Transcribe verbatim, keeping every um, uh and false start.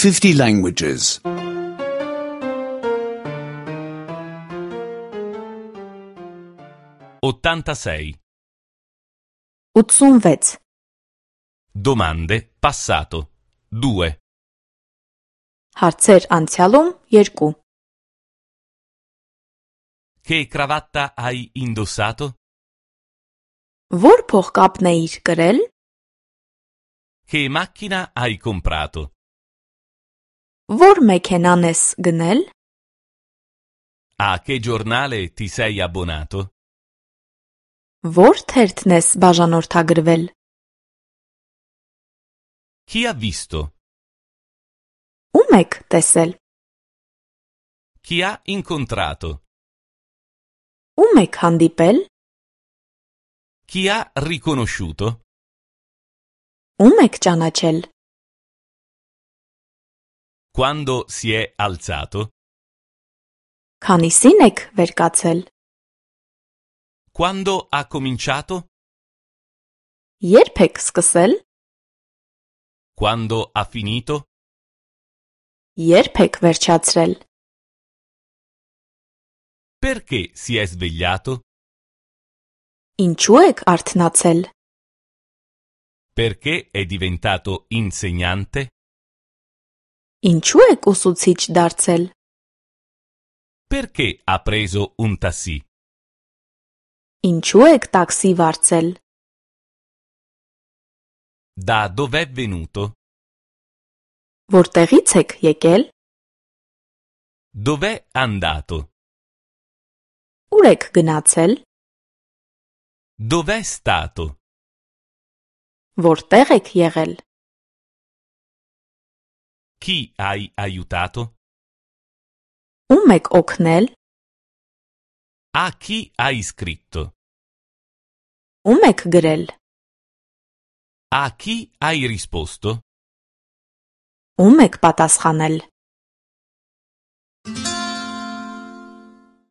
fifty languages. ottantasei. ութսունվեց. Domande passato. due. Հարցեր անցյալում երկու. Che cravatta hai indossato? Որ փողկապն էիր կրել? Che macchina hai comprato? Որ մեքենան ես գնել? A che giornale ti sei abbonato? Որ թերթն ես բաժանորդագրվել? Chi ha visto? Ում եք տեսել? Chi ha incontrato? Ում եք հանդիպել? Chi ha riconosciuto? Ում եք ճանաչել? Quando si è alzato? Քանիսին եք վեր կացել? Quando ha cominciato? Երբ եք սկսել? Quando ha finito? Երբ եք վերջացրել? Perché si è svegliato? Ինչու եք արթնացել? Perché è diventato insegnante? Ինչու եք ուսուցիչ դարձել? Perché ha preso un taxi? Ինչու եք տաքսի վարձել? Da dov'è venuto? Որտեղից եք եկել? Dov'è andato? Ուր եք գնացել? Dov'è stato? Որտեղ եք եղել? Chi hai aiutato? Ում եք օգնել? A chi hai scritto? Ում եք գրել? A chi hai risposto? Ում եք պատասխանել?